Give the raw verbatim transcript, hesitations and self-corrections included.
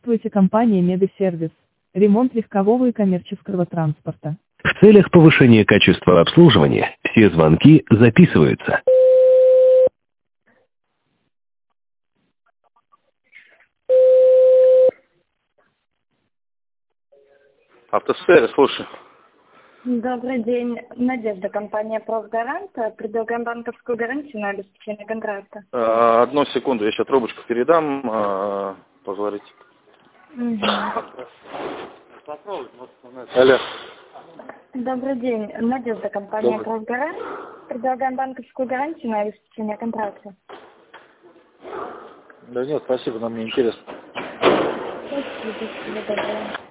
Здравствуйте, компания Медосервис. Ремонт легкового и коммерческого транспорта. В целях повышения качества обслуживания все звонки записываются. Автосфера, слушай. Добрый день. Надежда, компания «Профгарант». Предлагаем банковскую гарантию на обеспечение контракта. А, одну секунду, я сейчас трубочку передам. А, поговорите. Угу. Алло. Добрый день. Надежда, компания Добрый. «Профгарант». Предлагаем банковскую гарантию на обеспечение контракта. Да нет, спасибо, нам не интересно. Спасибо, всего доброго.